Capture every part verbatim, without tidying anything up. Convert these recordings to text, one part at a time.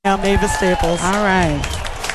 Now, Mavis Staples. All right.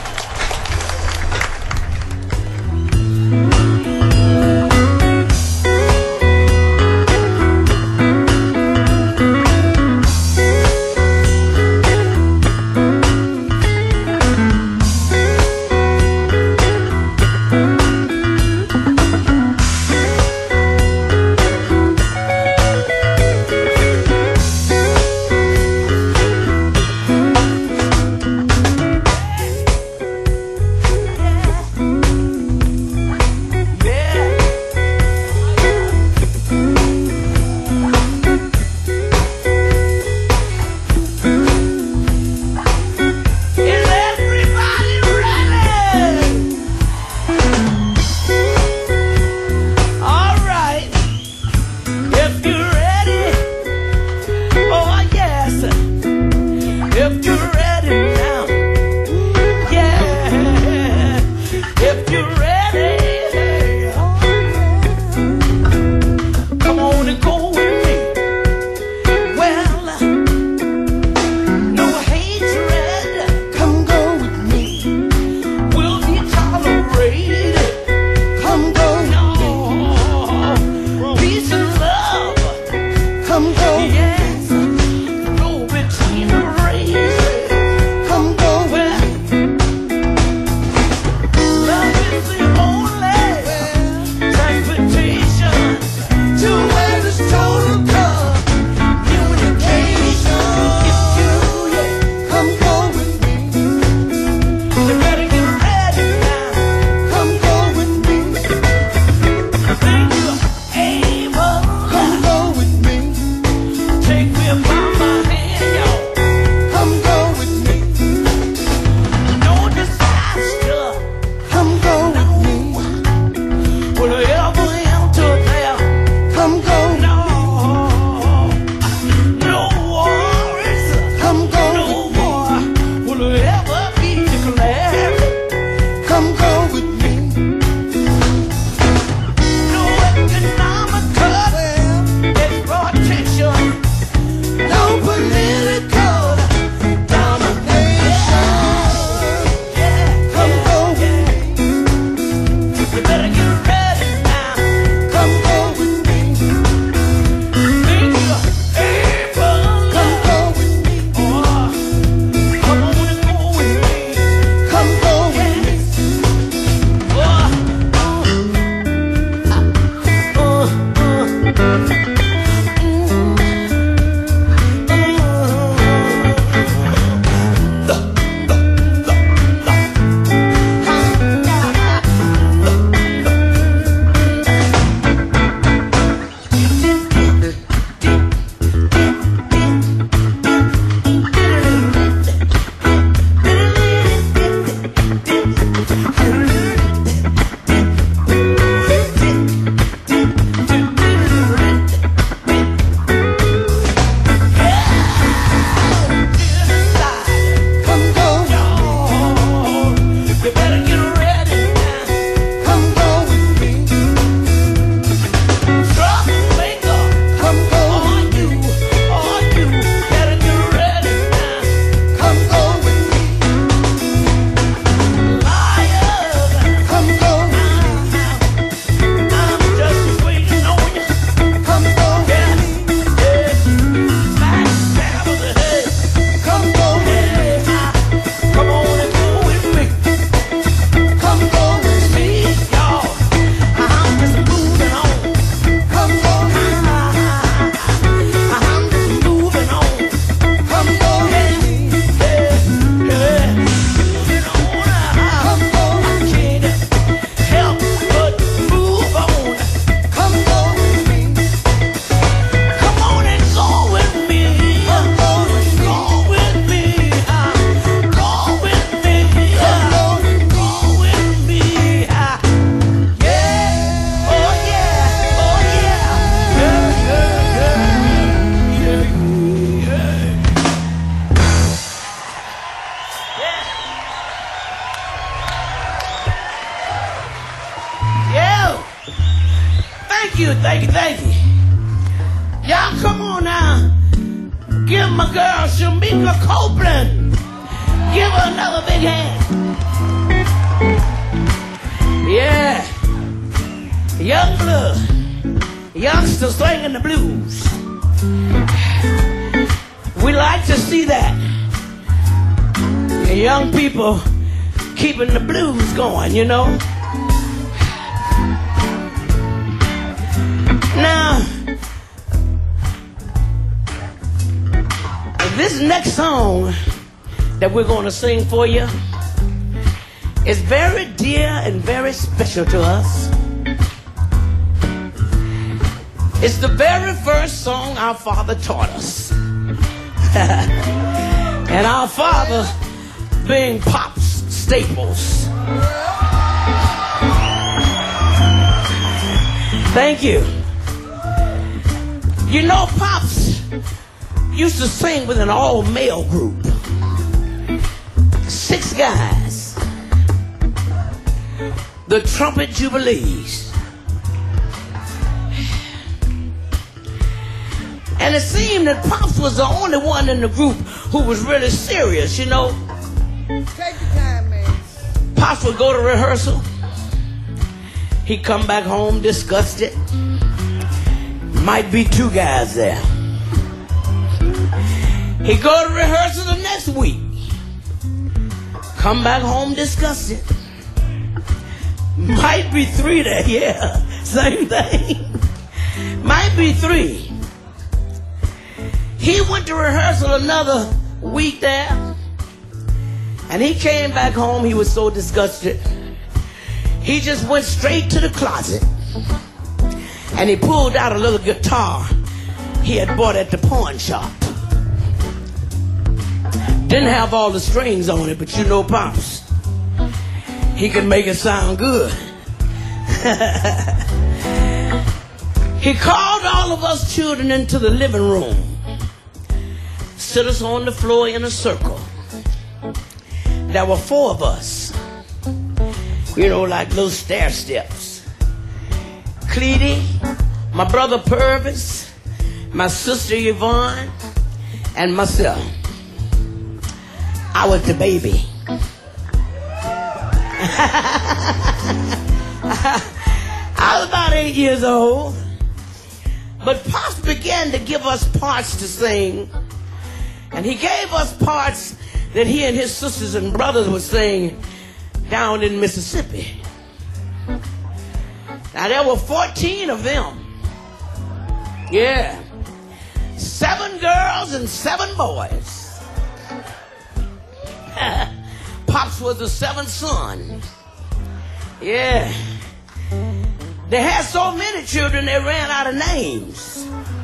Thank you, thank you, thank you. Y'all come on now. Give my girl Shamika Copeland used to sing in the blues. We like to see that. And young people keeping the blues going, you know. Now, this next song that we're going to sing for you is very dear and very special to us. It's the very first song our father taught us. And our father being Pops Staples. Thank you. You know, Pops used to sing with an all-male group. Six guys. The Trumpet Jubilees. And it seemed that Pops was the only one in the group who was really serious, you know. Take your time, man. Pops would go to rehearsal. He'd come back home disgusted. Might be two guys there. He'd go to rehearsal the next week. Come back home disgusted. Might be three there, yeah. Same thing. Might be three. He went to rehearsal another week there. And he came back home, he was so disgusted. He just went straight to the closet. And he pulled out a little guitar he had bought at the pawn shop. Didn't have all the strings on it, but you know Pops, he could make it sound good. He called all of us children into the living room. Sit us on the floor in a circle. There were four of us. You know, like little stair steps. Cleety, my brother Purvis, my sister Yvonne, and myself. I was the baby. I was about eight years old. But Pops began to give us parts to sing. And he gave us parts that he and his sisters and brothers would sing down in Mississippi. Now there were fourteen of them. Yeah. Seven girls and seven boys. Pops was the seventh son. Yeah. They had so many children they ran out of names.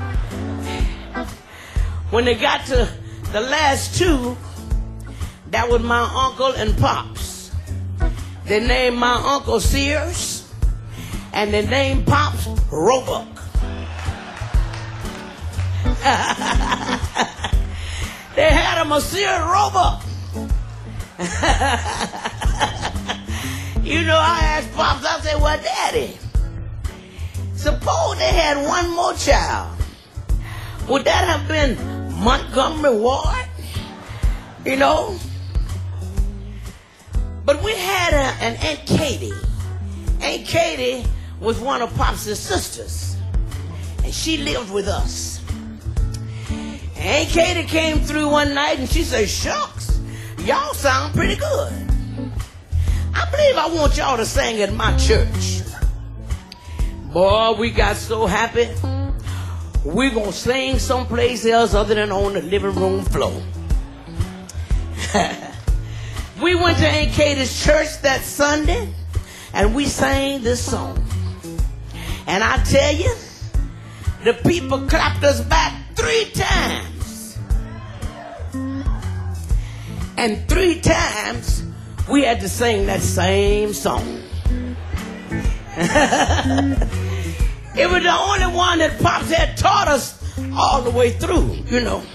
When they got to the last two, that was my uncle and Pops. They named my uncle Sears, and they named Pops Roebuck. They had him a Sears Roebuck. You know, I asked Pops, I said, well, Daddy, suppose they had one more child. Would that have been Montgomery Ward? You know? But we had a, an Aunt Katie. Aunt Katie was one of Pops' sisters. And she lived with us. And Aunt Katie came through one night and she said, shucks, y'all sound pretty good. I believe I want y'all to sing at my church. Boy, we got so happy. We're going to sing someplace else other than on the living room floor. We went to Aunt Katie's church that Sunday, and we sang this song. And I tell you, the people clapped us back three times. And three times, we had to sing that same song. It was the only one that Pops had taught us all the way through, you know.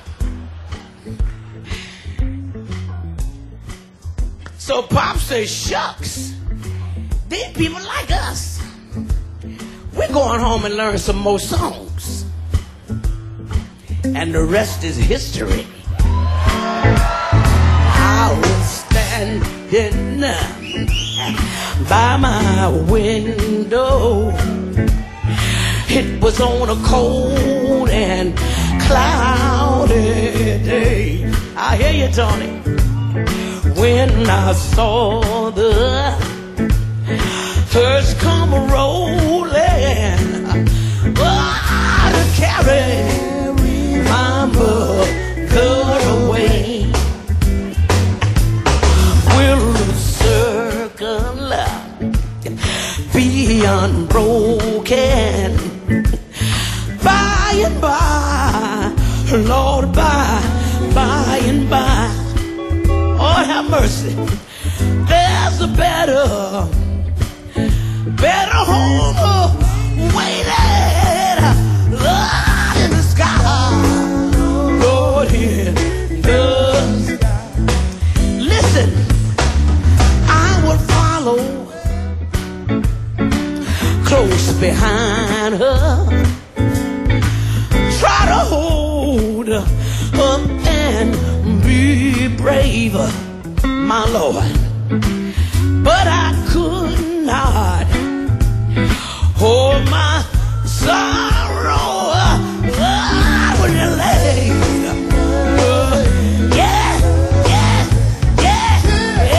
So Pops says, shucks, these people like us. We're going home and learn some more songs. And the rest is history. I was standing by my window. It was was on a cold and cloudy day. I hear you, Tony. When I saw the hearse come rolling, oh, to carry my mother away. Will the circle be unbroken? By and by, Lord, by, by and by. Oh, have mercy. There's a better, better home waiting, Lord, in the sky. Lord, in the sky. Listen, I will follow close behind her. Try to hold up and be brave, my Lord. But I could not hold my sorrow when you lay. Yeah, yeah, yeah,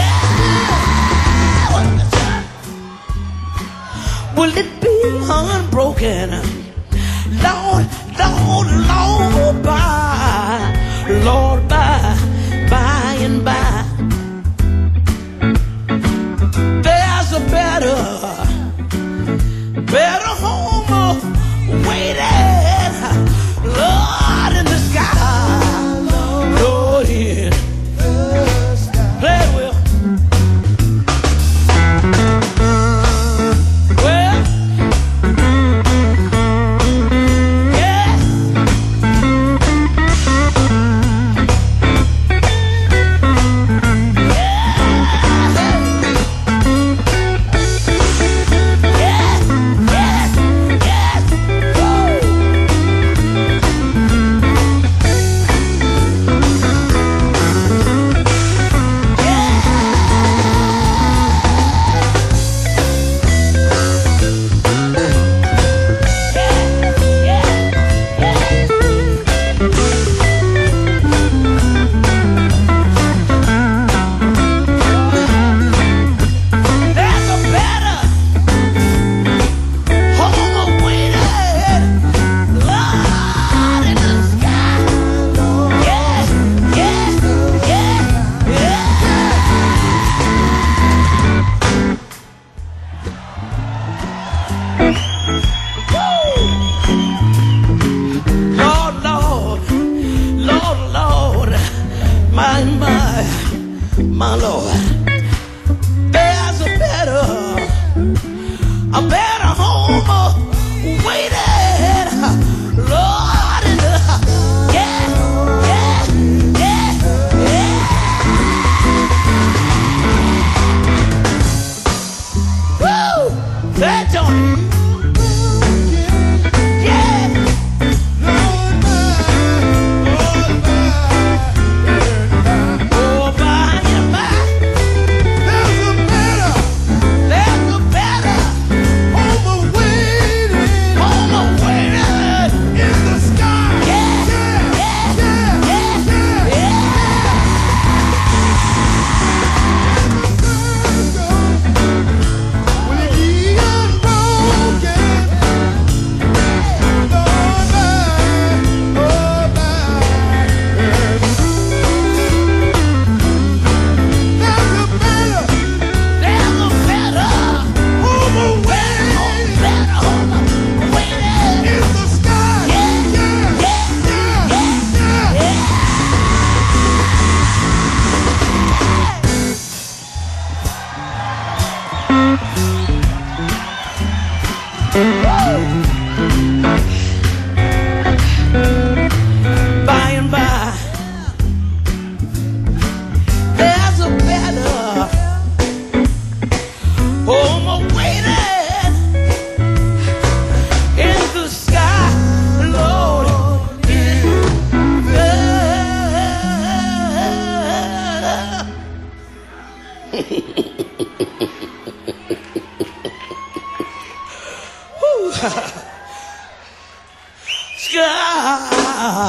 yeah. Will it be unbroken? Lord, Lord, Lord, by, Lord, by, by and by. There's a better, better home waiting, Lord, in the sky. Lord, in the sky. Play it, Will. Well, my Lord, there's a better, a better home waiting, Lord, in the, yeah, yeah, yeah, yeah. Woo! That's on it. By and by, there's a better home waiting in the sky, Lord, in the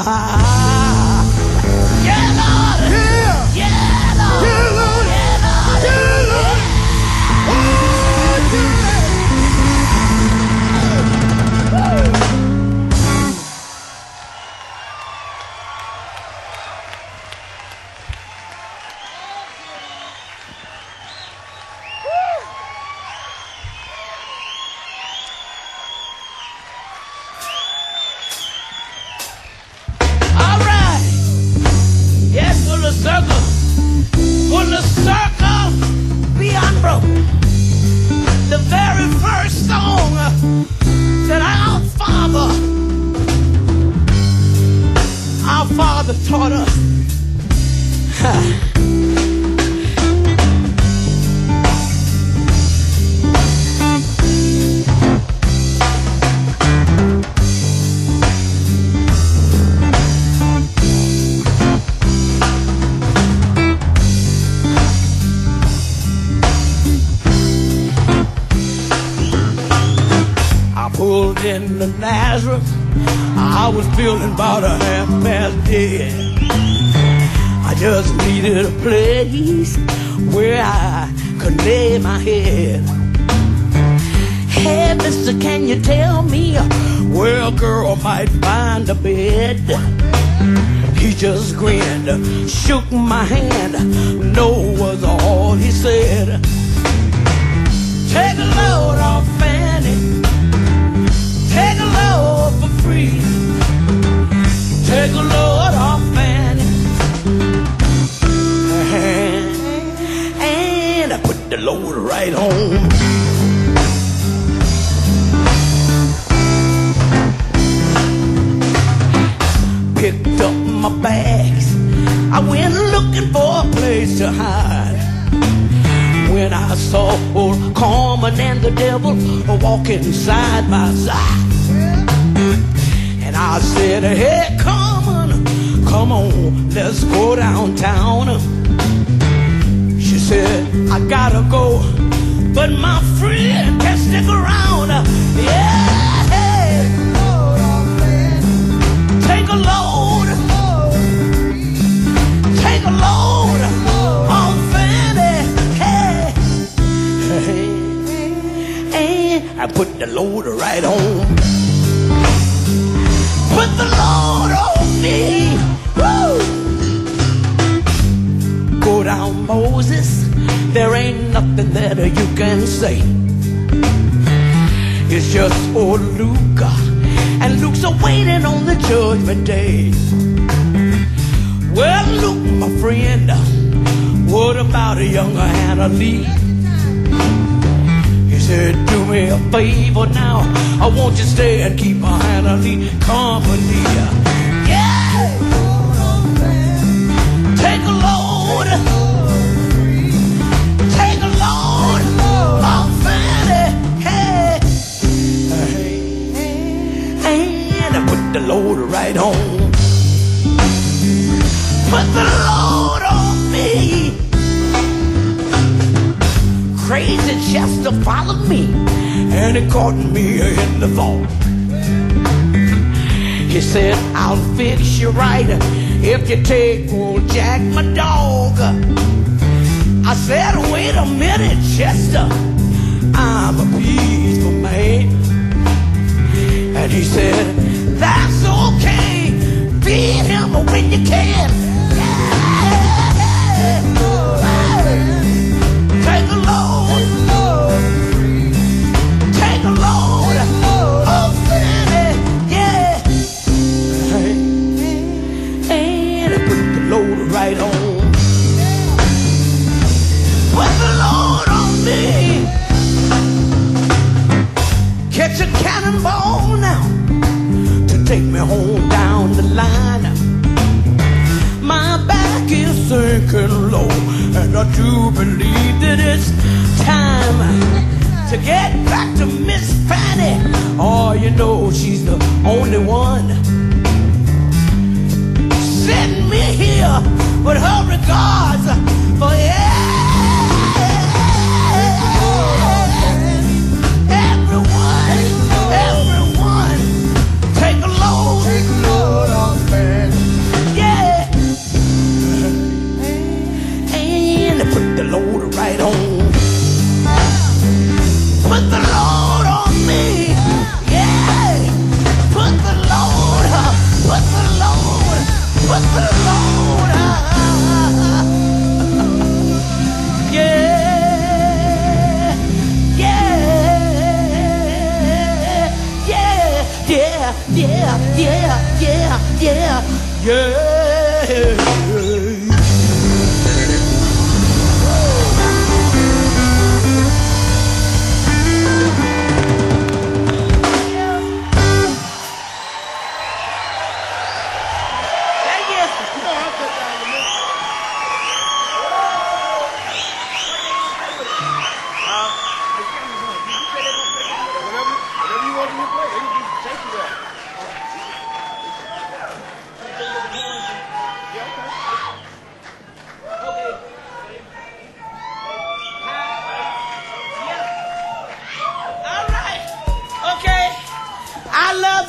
Yeah, Lord. Yeah. Yeah, Lord. Yeah, Lord. Yeah, Lord. Yeah, Lord. Oh, yeah. All right. Yes, will the circle, will the circle be unbroken? The very first song that our Father, our Father taught us. I pulled into Nazareth. I was feeling about a half past dead. I just needed a place where I could lay my head. Hey, mister, can you tell me where a girl might find a bed? He just grinned, shook my hand. No was all he said. Take a load off Fanny. Take a load for free. Take a load off Fanny. And, and I put the load right on. Picked up my bags. I went looking for a place to hide. When I saw old Carmen and the devil walking side by side. And I said, hey, Carmen, come on, let's go downtown. She said, I gotta go, but my friend can stick around. Yeah, hey, take a load, take a load on Fanny. And I put the load right on. Put the load on me. Woo! Go down, Moses. There ain't nothing that you can say. It's just old Luke, and Luke's a waiting on the judgment day. Well, Luke, my friend, what about a younger Hannah Lee? He said, do me a favor now. I want you to stay and keep my Hannah Lee company. Yeah! Take a load. Take a load of Fanny. Hey. And I put the load right on. Put the load on me. Crazy Chester followed me, and he caught me in the vault. He said, I'll fix you right if you take old Jack, my dog. I said, wait a minute, Chester, I'm a peaceful man. And he said, that's okay, feed him when you can. Take a load, take a load of Fanny, yeah. And I put the load right on. Put the load on me. Catch a cannonball now to take me home down the line. My back is sinking low, and I do believe that it's time to get back to Miss Fanny. Oh, you know she's the only one. Send me here with her regards for everyone, everyone. Take a load, take a load off Fanny.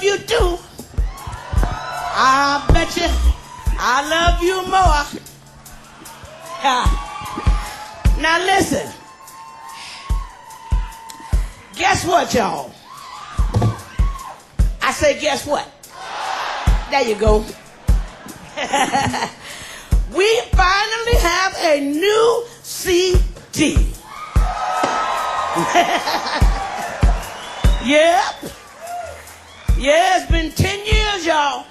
love you too. I bet you I love you more. Yeah. Now listen. Guess what, y'all? I say, guess what? There you go. We finally have a new C D. Yep. Yeah, it's been ten years, y'all.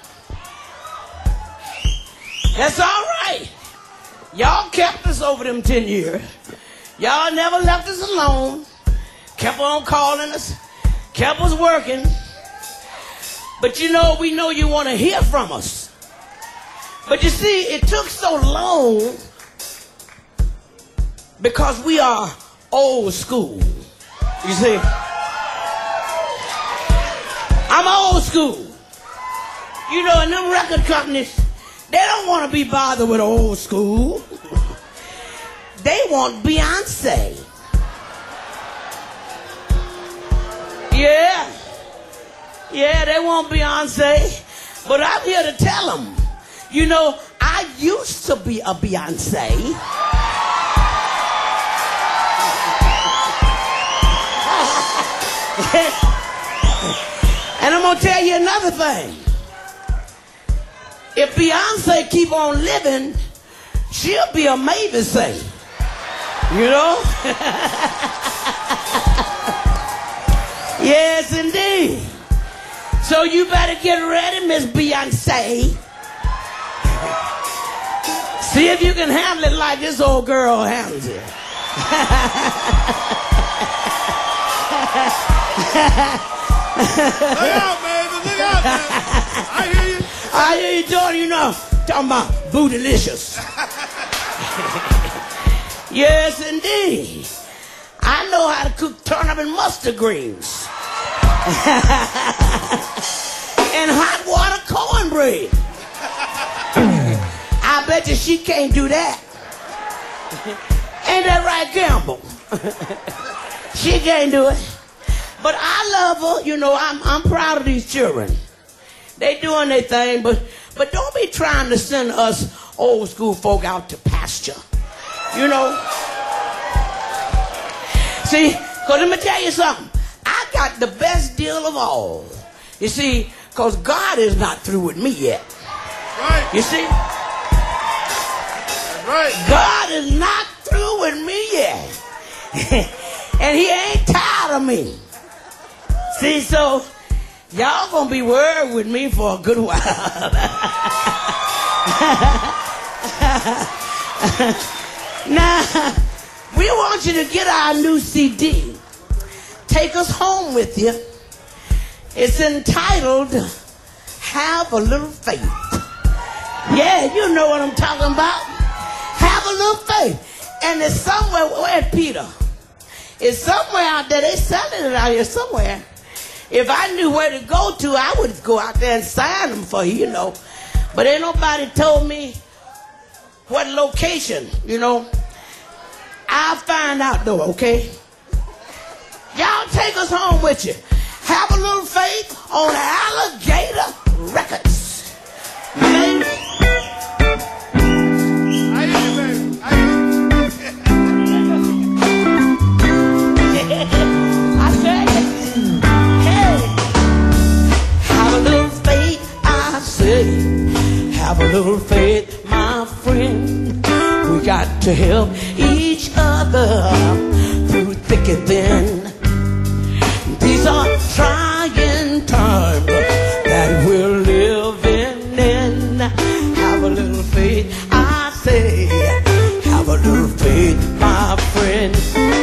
That's all right. Y'all kept us over them ten years. Y'all never left us alone. Kept on calling us. Kept us working. But you know, we know you want to hear from us. But you see, it took so long because we are old school. You see? I'm old school. You know, and them record companies, they don't want to be bothered with old school. They want Beyonce. Yeah. Yeah, they want Beyonce. But I'm here to tell them, you know, I used to be a Beyonce. And I'm going to tell you another thing. If Beyonce keep on living, she'll be a Mavis singer. You know? Yes, indeed. So you better get ready, Miss Beyonce. See if you can handle it like this old girl handles it. Look out, baby. Look out, man. I hear you. I hear you talking, you know, talking about bootylicious. Yes, indeed. I know how to cook turnip and mustard greens. And hot water cornbread. I bet you she can't do that. Ain't that right, Campbell? She can't do it. But I love her. You know, I'm I'm proud of these children. They doing their thing, but but don't be trying to send us old school folk out to pasture. You know? See, because let me tell you something. I got the best deal of all. You see, because God is not through with me yet. Right. You see? That's right. God is not through with me yet. And he ain't tired of me. See, so y'all gonna be worried with me for a good while. Now, we want you to get our new C D. Take Us Home with you. It's entitled Have a Little Faith. Yeah, you know what I'm talking about. Have a little faith. And it's somewhere, where's Peter? It's somewhere out there. They selling it out here somewhere. If I knew where to go to, I would go out there and sign them for you, you know. But ain't nobody told me what location, you know. I'll find out though, okay? Y'all take us home with you. Have a little faith on Alligator Records. Baby. I hear you, baby. I hear you. I tell you. Hey. Have a little faith, I say. Have a little faith, my friend. We got to help each other through thick and thin. These are trying times that we're living in. Have a little faith, I say. Have a little faith, my friend.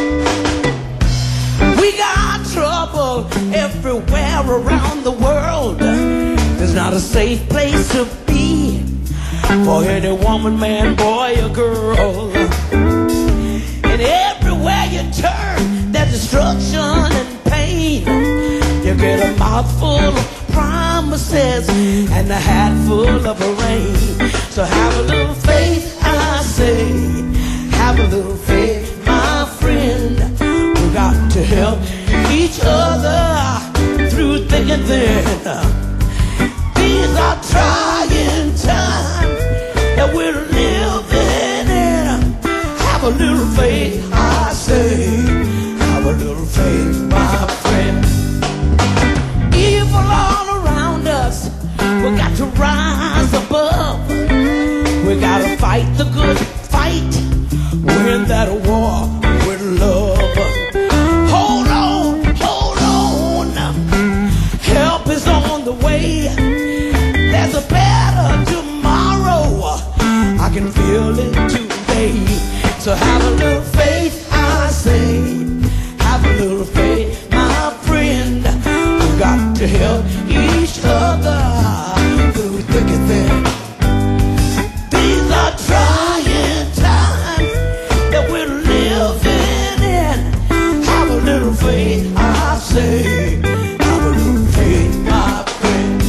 We got trouble everywhere around the world. There's not a safe place to be for any woman, man, boy, or girl. And everywhere you turn, there's destruction and pain. You get a mouthful of promises and a hat full of rain. So have a little faith, I say. Have a little faith, my friend. We got to help each other through thick and thin. These are trying times that we're living in. Have a little faith, I say. Have a little faith, my friend. Evil all around us, we got to rise above. We gotta fight the good fight, win that war with love. Hold on, hold on, help is on the way. There's a better tomorrow, I can feel it today. So have a little faith, I say. Have a little faith, my friend. We got to help each other through thick and thin. These are trying times that we're living in. Have a little faith, I say. Have a little faith, my friend.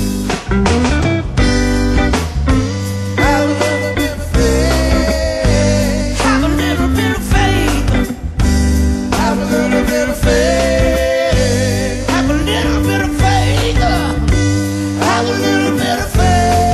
Have a little bit of faith. Have a little bit of faith. Have a little bit of faith. Have a little bit of faith. Have a little bit of faith.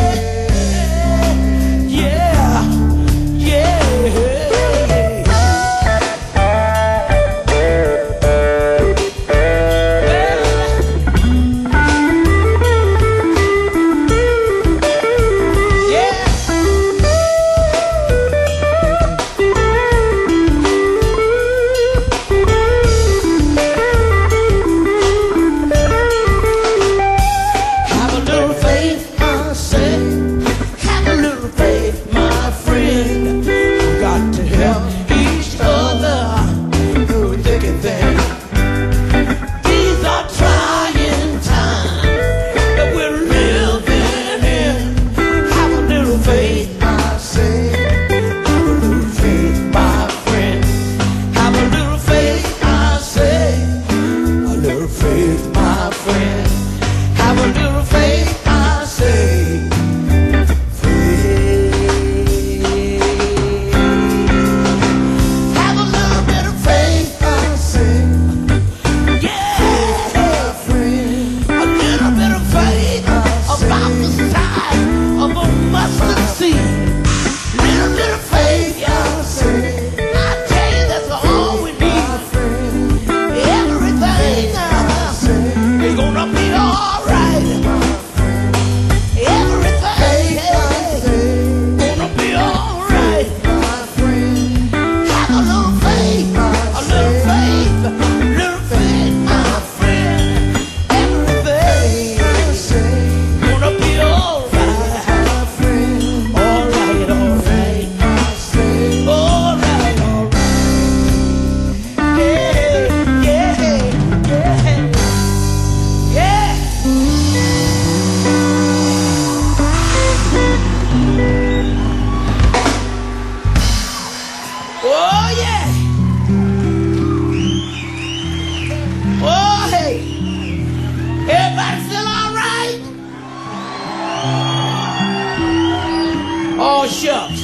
Oh, shucks.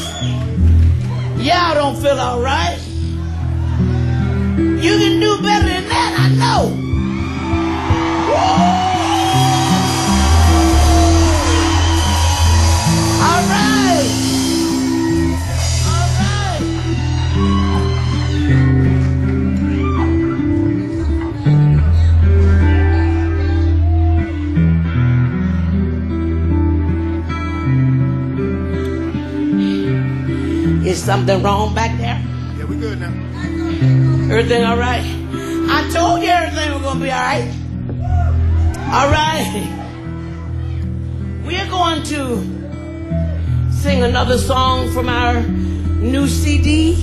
Y'all don't feel all right. You can do better than that, I know. Whoa. All right. Is something wrong back there? Yeah, we good now. Everything all right? I told you everything was going to be all right. All right. We are going to sing another song from our new C D.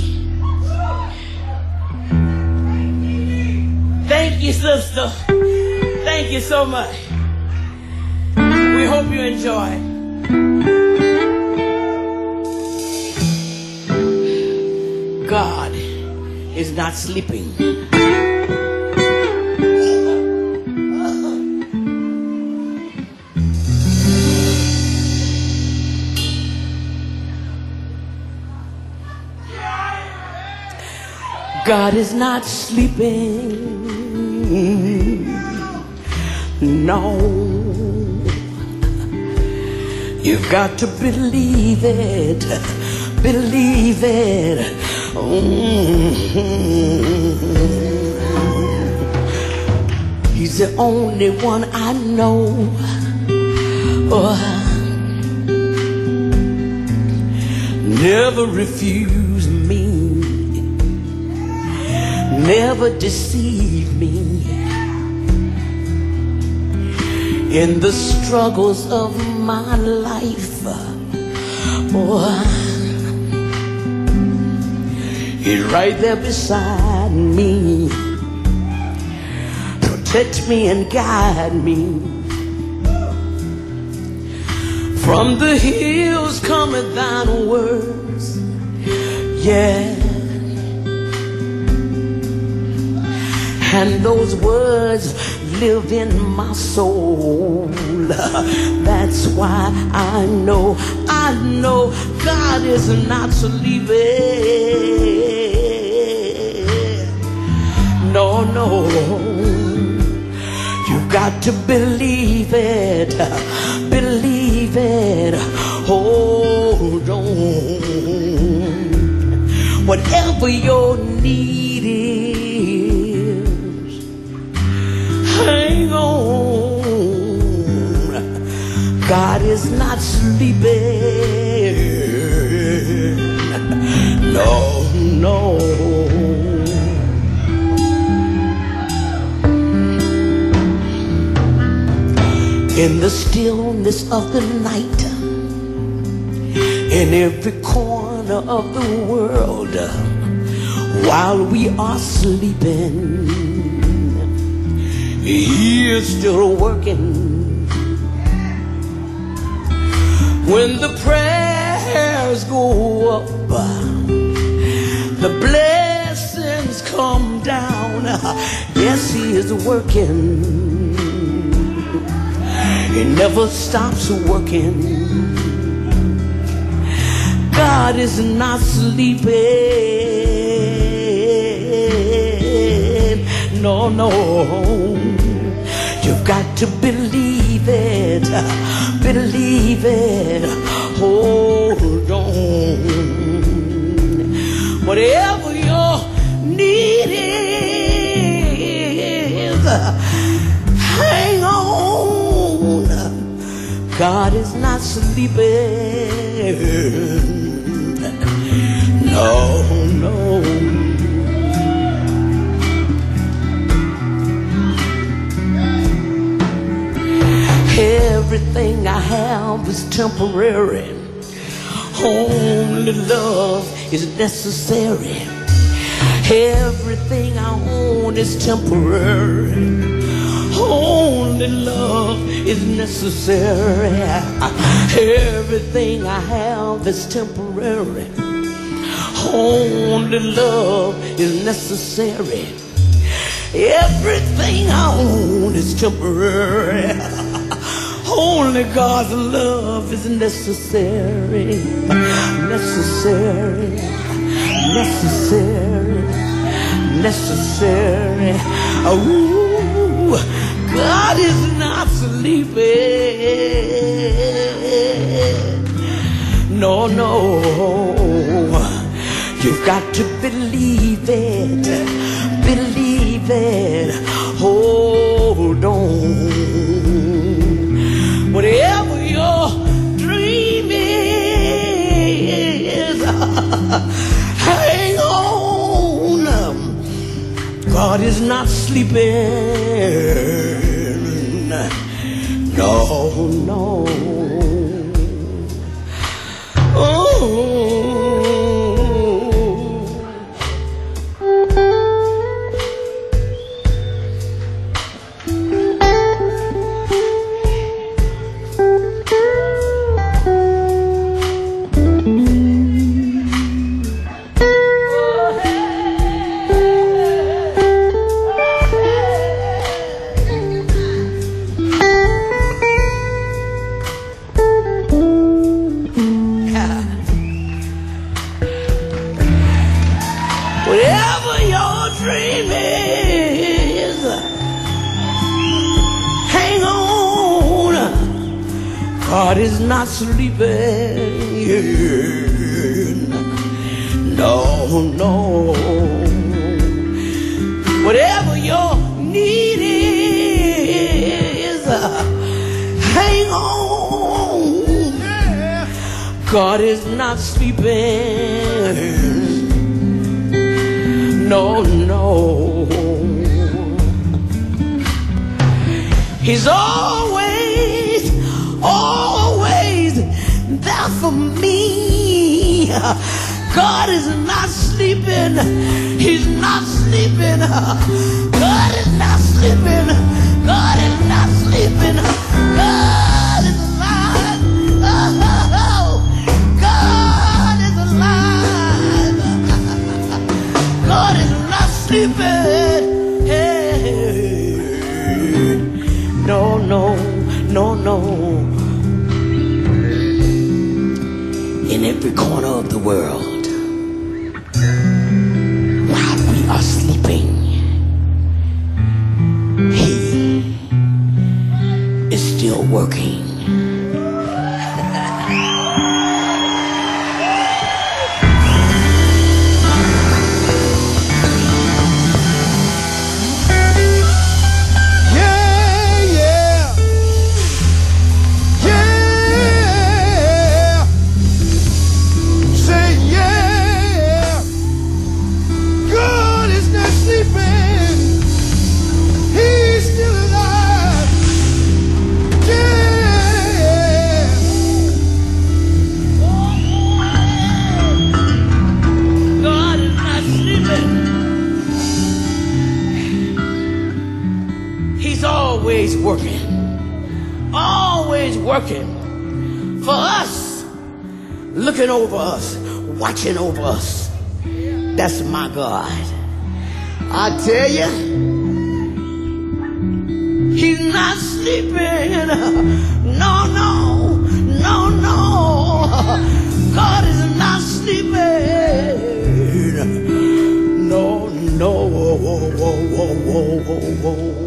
Thank you, sister. Thank you so much. We hope you enjoy. God is not sleeping. God is not sleeping. No. You've got to believe it, believe it. Mm-hmm. He's the only one I know. Oh, never refuse me, never deceive me. In the struggles of my life, oh, he's right there beside me, protect me and guide me. From the hills cometh thine words, yeah, and those words live in my soul. That's why I know, I know God is not sleeping. No, no, you've got to believe it, believe it, hold on. Whatever your need is, hang on. God is not sleeping. No, no. In the stillness of the night, in every corner of the world, while we are sleeping, He is still working. When the prayers go up, the blessings come down. Yes, He is working. He never stops working. God is not sleeping. No, no. You've got to believe it, believe it, hold on. Whatever your need is, hang on. God is not sleeping. No, no. Everything I have is temporary. Only love is necessary. Everything I own is temporary. Only love is necessary. Everything I have is temporary. Only love is necessary. Everything I own is temporary. Only God's love is necessary, necessary, necessary, necessary. Ooh, God is not sleeping. No, no. You've got to believe it, believe it. Hold on. Whatever your dream is, hang on. God is not sleeping. No, no. Oh. Whatever your dream is, hang on. God is not sleeping. No, no. Whatever your need is, uh, hang on. Yeah. God is not sleeping. No, no. He's always, always there for me. God is not sleeping. He's not sleeping. God is not sleeping. God is not sleeping. God is alive. Oh, God is alive. God is not sleeping. Hey. No, no, no, no. In every corner of the world, while we are sleeping, He is still working. Always working, always working for us, looking over us, watching over us. That's my God. I tell you, He's not sleeping. No, no, no, no. God is not sleeping. No, no. Whoa, whoa, whoa, whoa, whoa, whoa.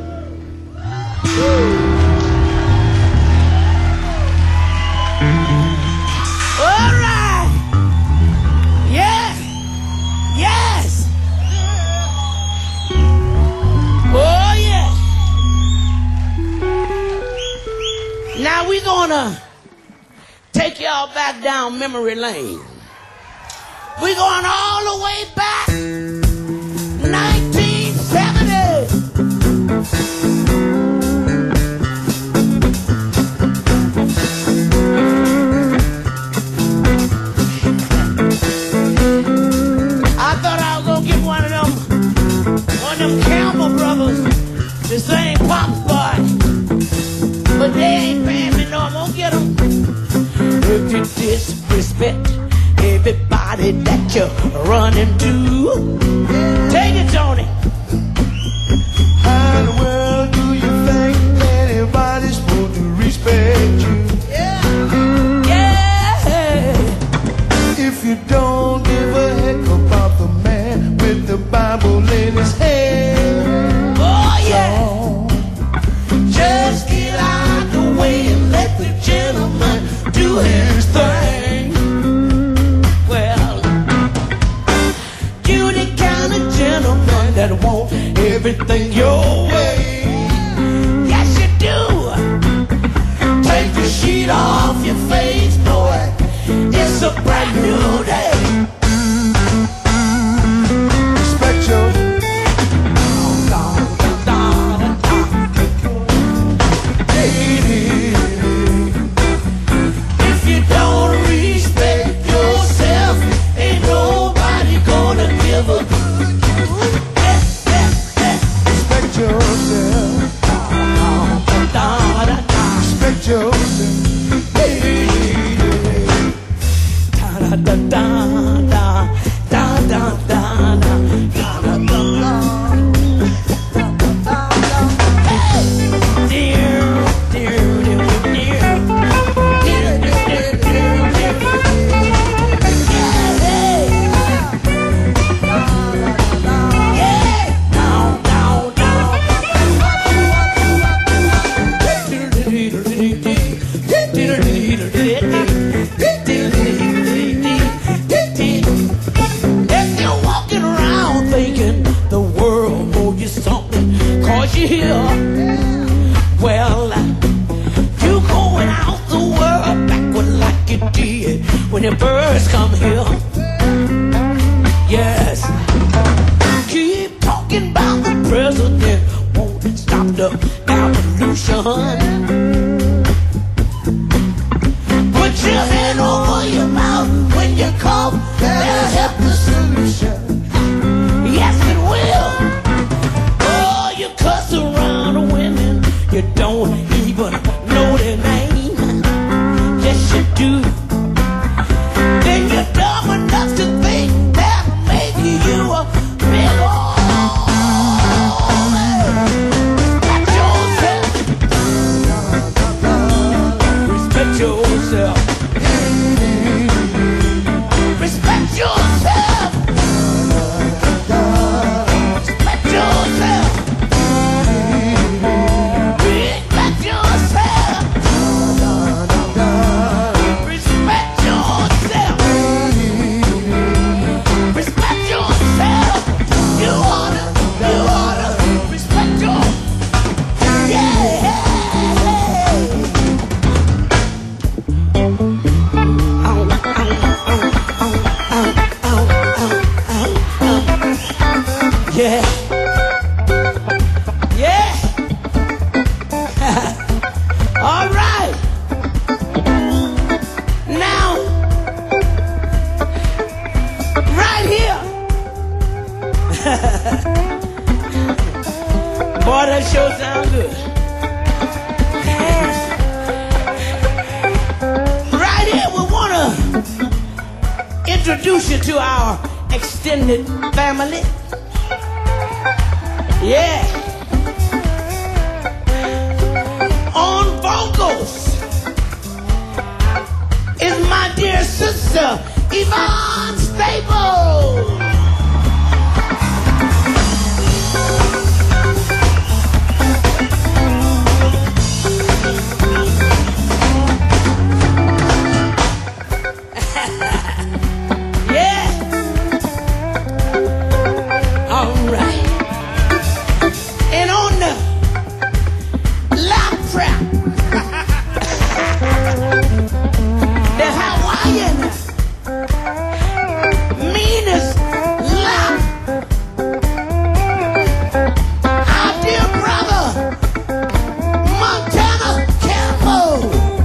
All right. Yes. Yes. Oh, yes. Now we're gonna take y'all back down memory lane. We're going all the way back. nineteen seventy. The same pop boy, but they ain't paying me no, I'm gonna get them. If you disrespect everybody that you're running to, take it, Tony. How in the world do you think anybody's supposed to respect you? Yeah, yeah. If you don't give a heck about the man with the Bible in his hand. Oh, yeah. Just get out the way and let the gentleman do his thing. Well, you the kind of gentleman that want everything your way. Yes, you do. Take the sheet off your face, boy. It's a brand new day. Respect your yourself. here. Well, you going out the world backward like you did when you first come here. Yes. Keep talking about the president won't stop the evolution. Put your hand over your mouth when you cough. That'll help the solution. Yes, it will. Oh, you cuss around women. You don't even know their name. Yes, you do. Then you're dumb enough to think that maybe you a big old man. Respect yourself. Respect yourself. Respect yourself. Respect yourself. Respect yourself. Respect yourself. You oughta, you oughta respect your, yeah. Yeah. Yeah. All right. Now, right here. Boy, that sure sound good. Right here, we want to introduce you to our extended family. Yeah. On vocals is my dear sister, Yvonne Staples. Yeah. All right. And on the lap trap, the Hawaiian meanest lap, our dear brother, Montana Campbell.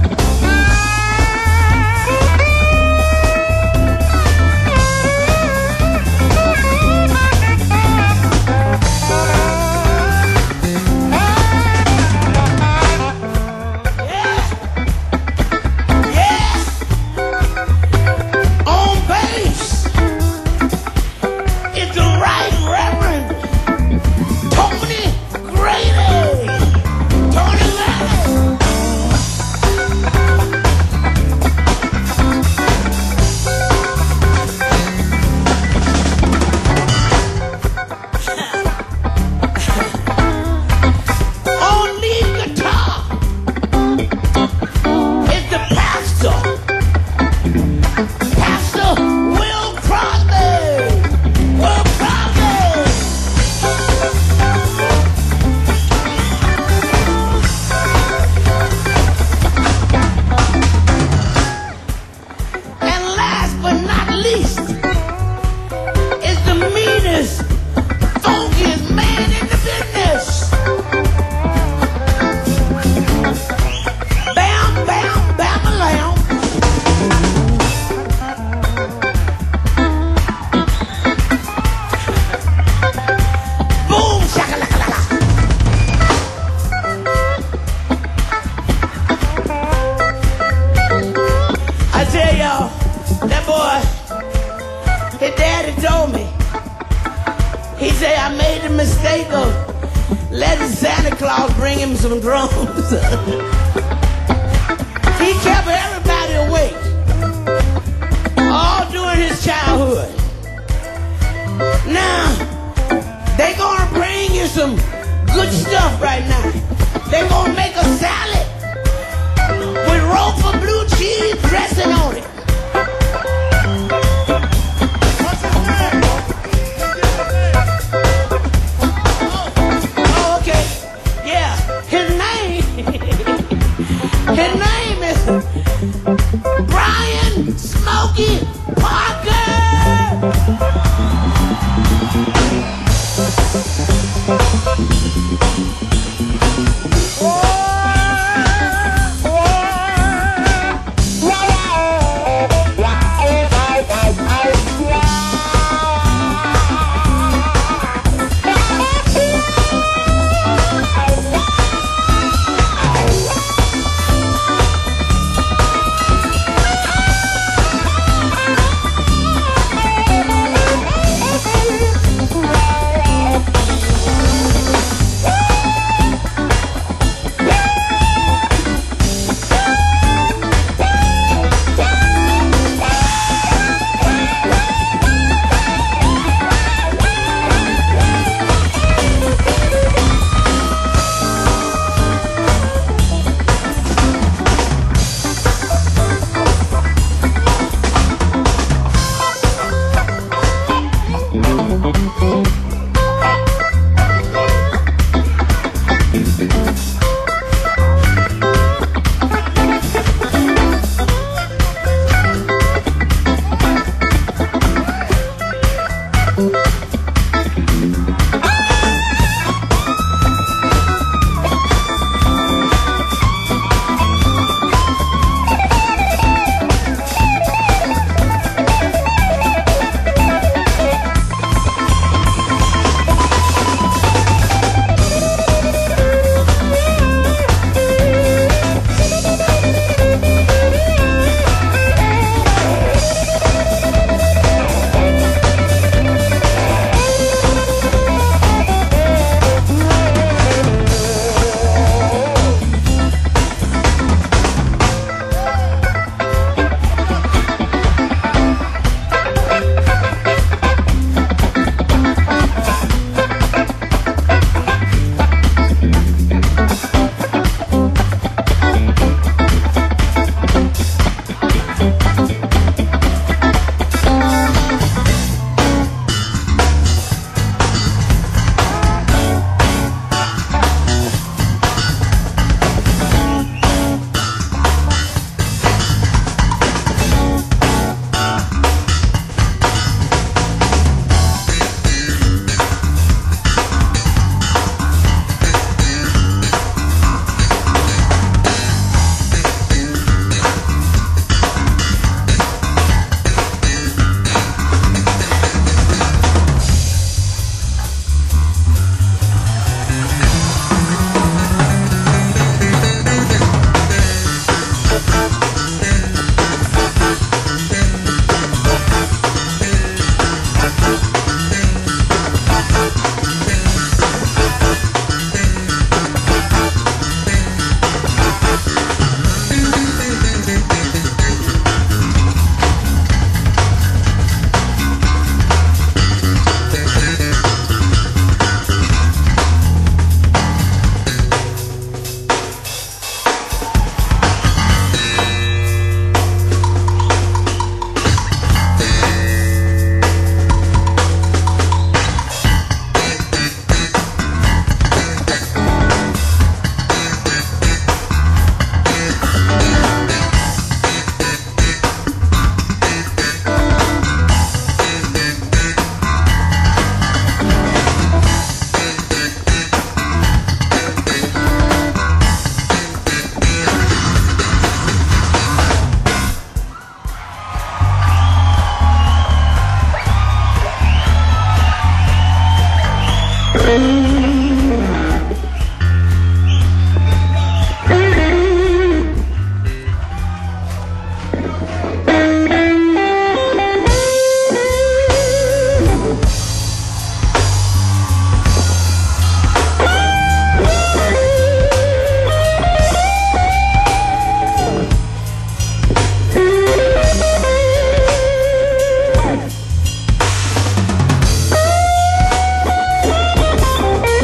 Letting Santa Claus bring him some drums. He kept everybody awake all during his childhood. Now, they gonna bring you some good stuff right now. They gonna make a salad with roast blue cheese dressing on it. What's his name? Oh, oh, okay. Thank you.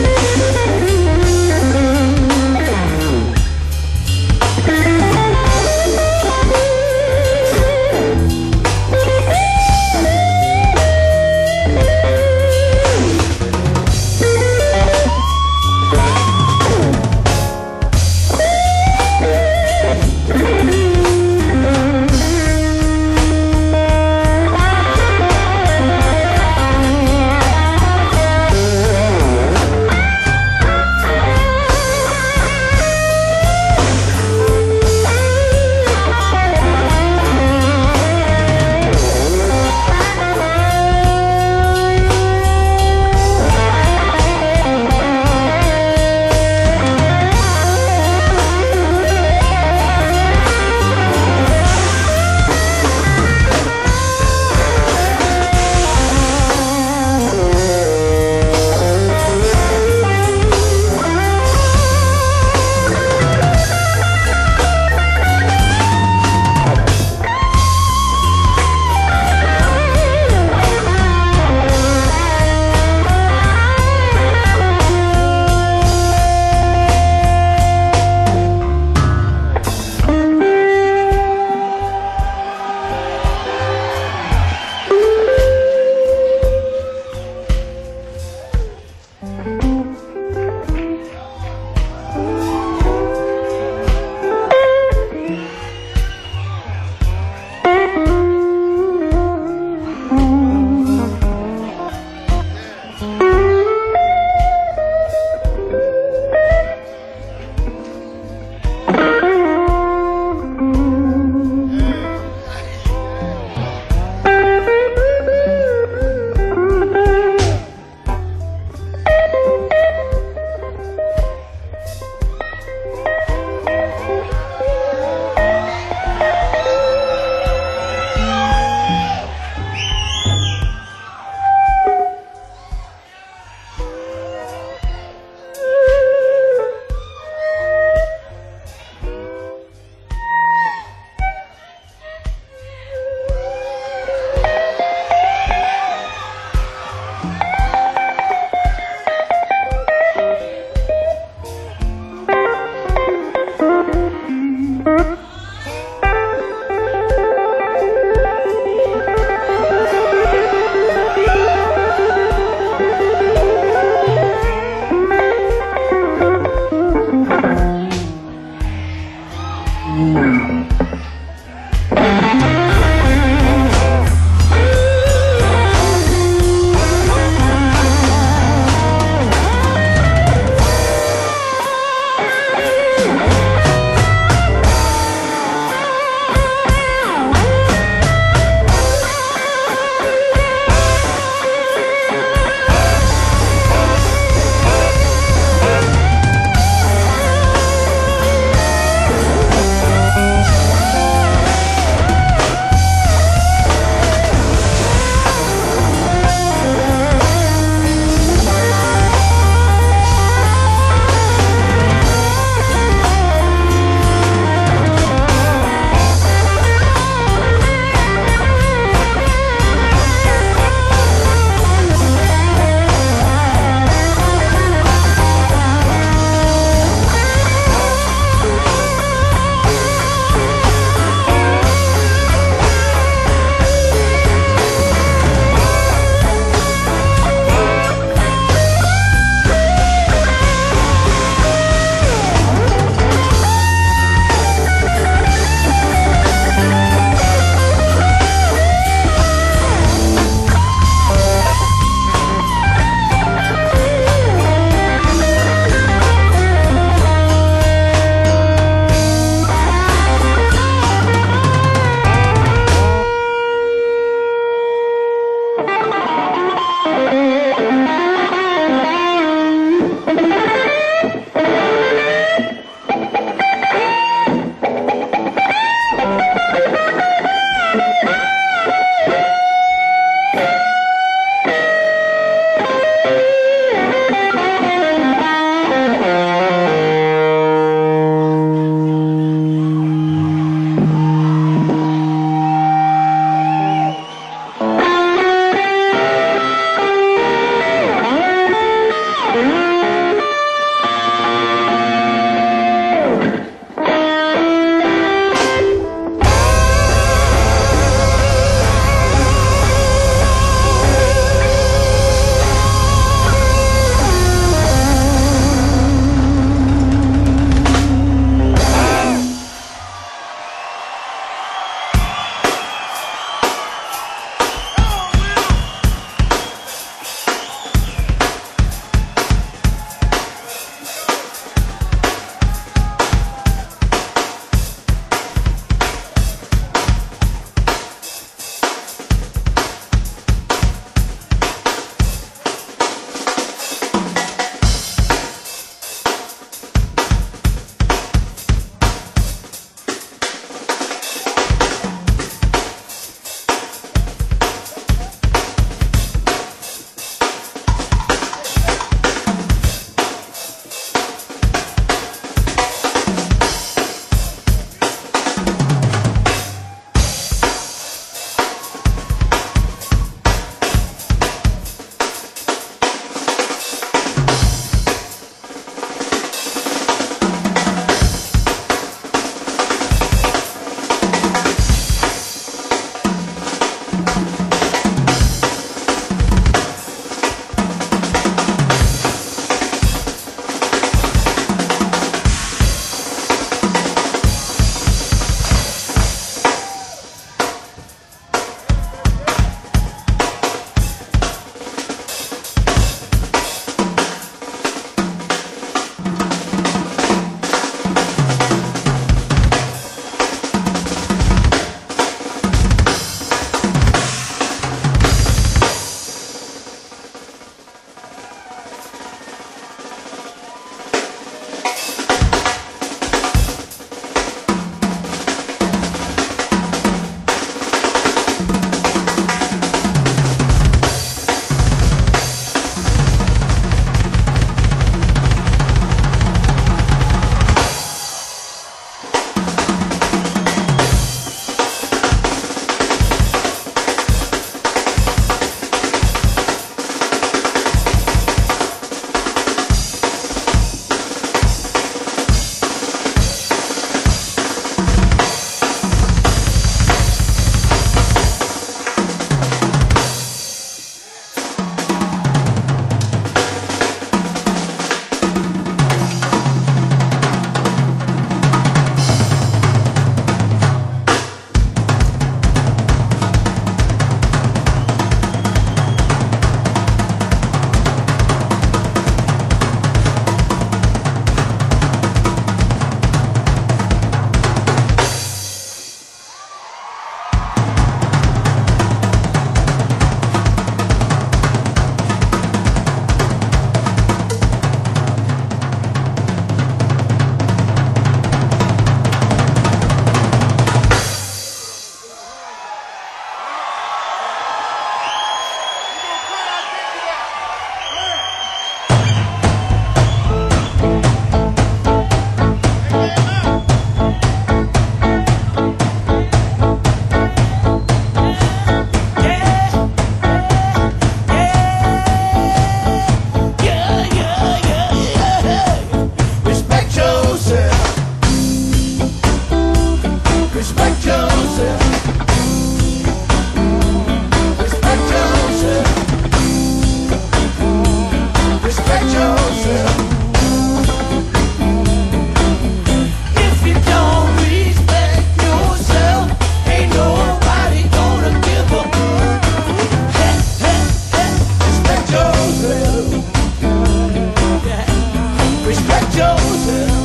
yourself. Yeah. Respect yourself.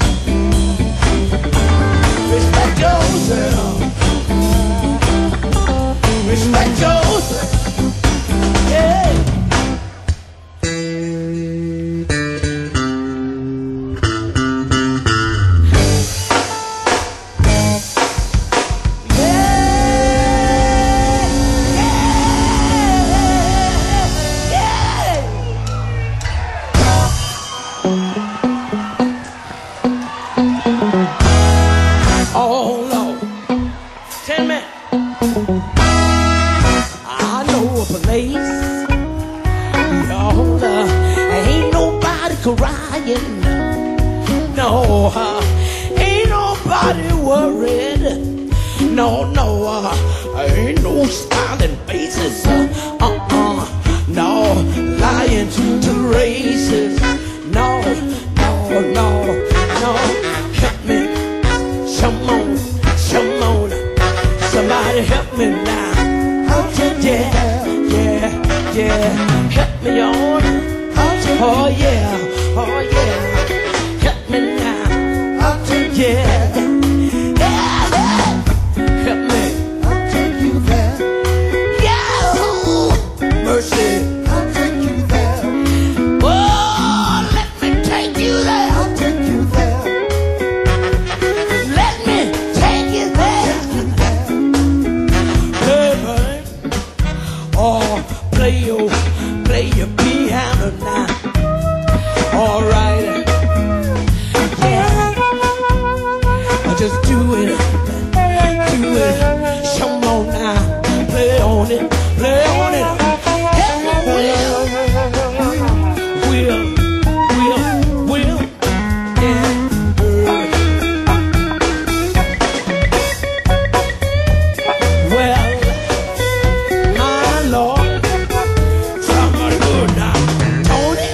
Respect yourself. Respect yourself. Yeah. Crying, no, uh, ain't nobody worried, no, no, uh, ain't no smiling faces, uh, uh, no, lying to races, no, no, no, no, help me, come on, come on, somebody help me now, yeah, yeah, yeah, help me on, oh yeah. Oh yeah, help me now. I'll take you yeah. there. Yeah, help me. I'll take you there. Yeah, mercy. I'll take you there. Oh, let me take you there. I'll take you there. Let me take you there. Hey, man. Oh, play your, play your piano now. All right, yeah, just do it, do it, come on now, play on it, play on it, will, will, will, will, yeah. Well, my Lord, somebody good now, Tony.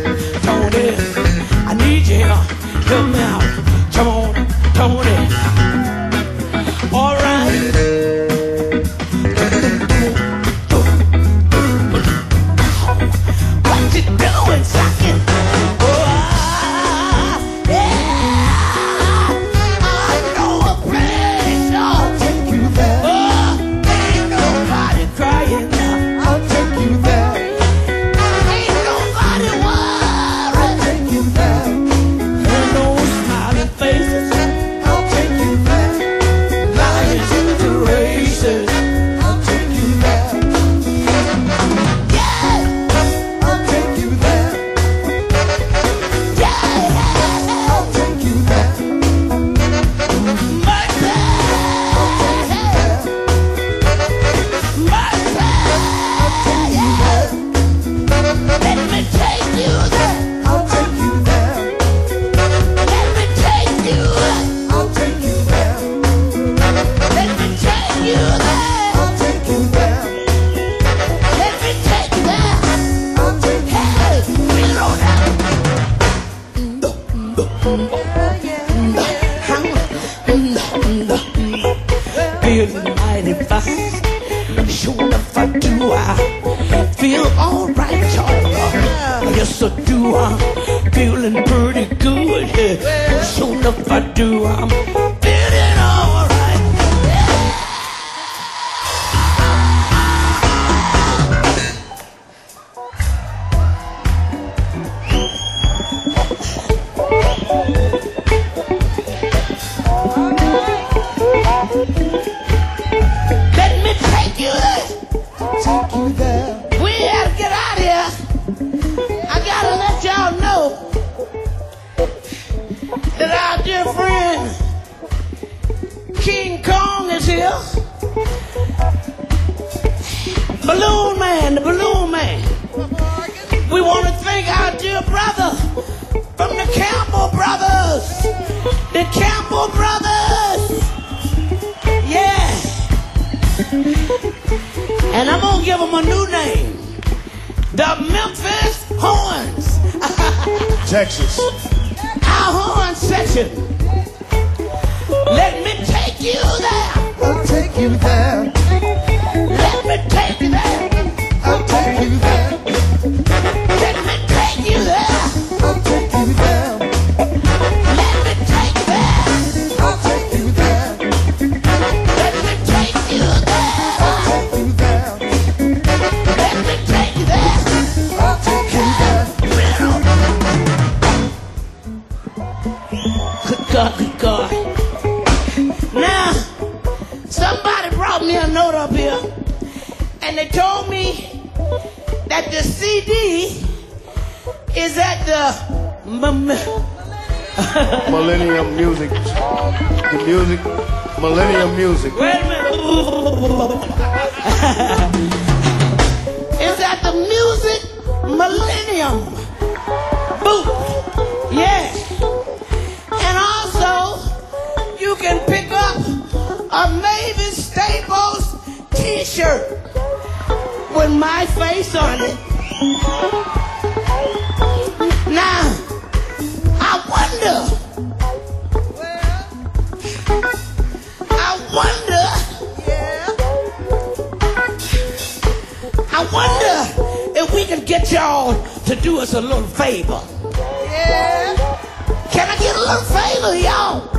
I need you here. Help me out. Come on, Tony. All right. What you doing, Socket? Oh, yeah. I know a place. I'll take you there. Oh, ain't nobody crying now. I'll take you there. Ain't nobody worried. Faces, I'll take you there. Lying to the races, I'll take you there. Yeah, I'll take you there. Yeah, I'll take you there. Mercy, I'll take you there. Mercy, I'll take you there. Let me take you there. I'll take you there. I'll take you there. Let me take you there. I'll take you there. Let me take you there. I'll take you there. We don't have feeling mighty fast. Sure enough I do. I feel alright, y'all. Yes I do. I'm feeling pretty good. Sure enough I do. I'm feeling alright. Let me take you there. Take you there. We gotta get out of here. I gotta let y'all know that our dear friend King Kong is here. Balloon Man, the Balloon Man. We want to thank our dear brother from the Campbell Brothers. The Campbell Brothers. Yeah. And I'm gonna give them a new name. The Memphis Horns. Texas. Our horn section. Let me take you there. I'll take you there. Let me take you there. I'll take you there. God, good God. Now, somebody brought me a note up here, and they told me that the C D is at the m- Millennium Music. The music. Millennium Music. Wait a minute. It's at the Music Millennium booth. Yeah. And also, you can pick up a Mavis Staples t-shirt with my face on it. Now, I wonder, I wonder, I wonder if we can get y'all to do us a little favor. Can I get a little favor, y'all?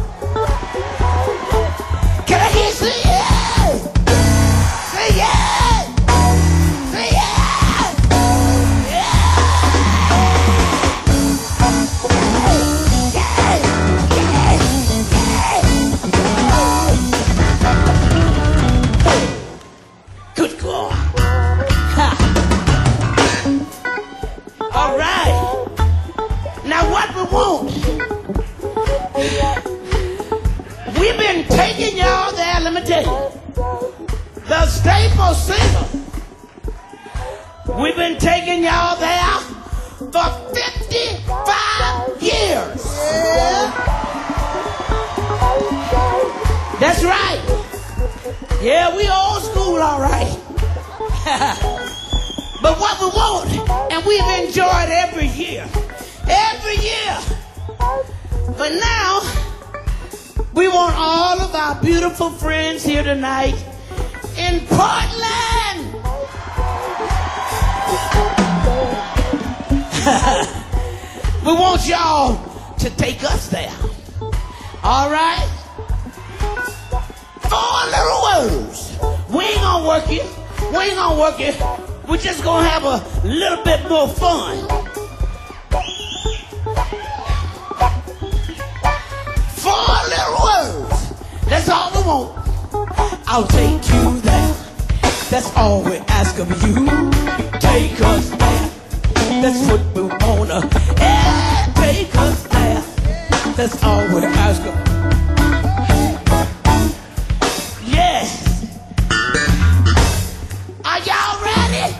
Can I hear say yeah? Say yeah! Say yeah! Yeah! Yeah! Yeah! Good God. Ha. All right. Now what we want? We've been taking y'all there, let me tell you. The Staples Center. We've been taking y'all there for fifty-five years. Yeah. That's right. Yeah, we old school, all right. But what we want, and we've enjoyed every year, every year. But now, we want all of our beautiful friends here tonight in Portland. We want y'all to take us there. All right? Four little words. We ain't gonna work it. We ain't gonna work it. We're just gonna have a little bit more fun. Four little words. That's all we want. I'll take you there. That's all we ask of you. Take us there. That's what we wanna. Yeah, take us there. That's all we ask of. Yes. Are y'all ready?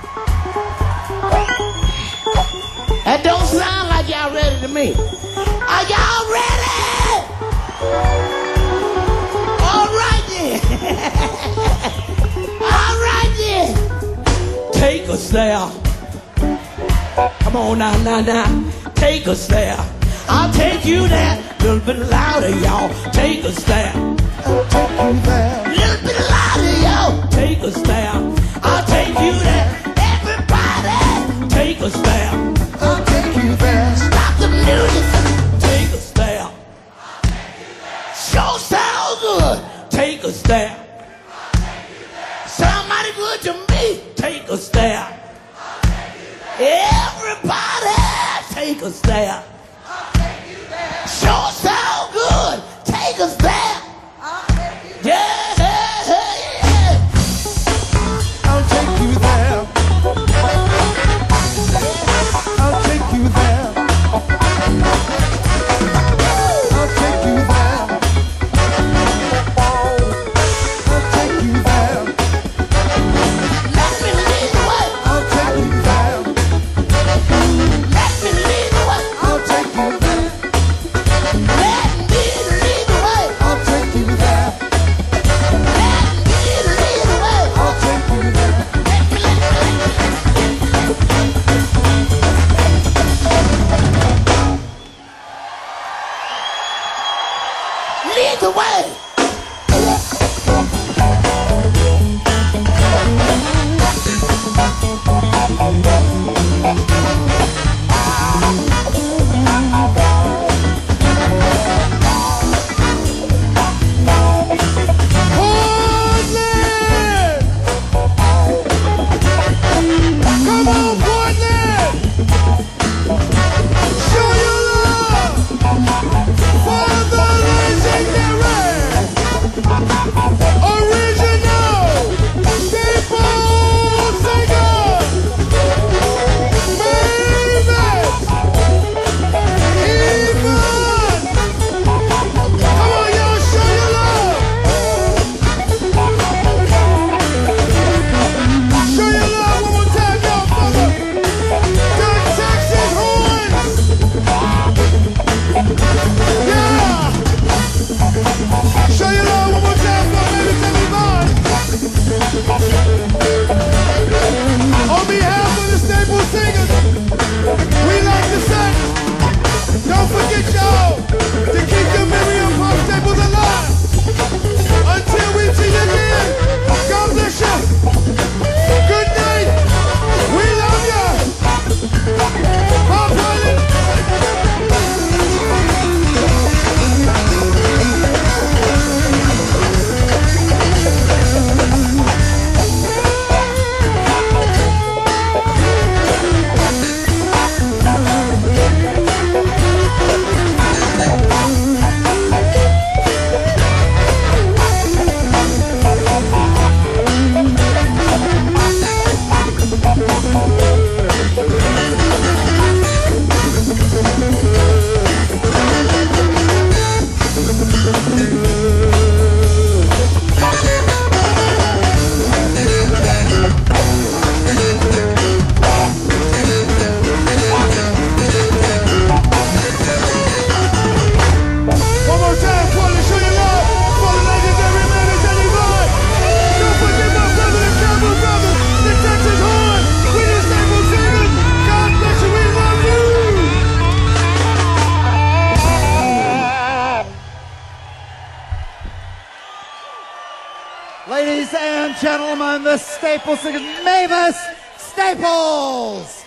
That don't sound like y'all ready to me. Are y'all ready? All right then. All right then. Take us there. Come on now, now, now. Take us there. I'll take you there. A little bit louder, y'all. Take us there. I'll take you there. A little bit louder, y'all. Take us there. I'll take you there. Everybody, take us there. I'll take you there. Stop the music. Take us there. Sure sound good. Take us there. Sound mighty good to me. Take us there. Everybody, take us there. Sure sound good. Take us there. Yeah, yeah, yeah. I'll take you there. I'll take you there. I'll take you there. I'll take you there. Let me lead the way. I'll take you there. Let me lead the way. I'll take you there. Let me lead the way. I'll take you there. Let me lead the way. I'll take you there. Let me, let me, let me. Lead the way. Portland! Come on, Portland! Show your love for the gentlemen, the Staples singers, Mavis Staples!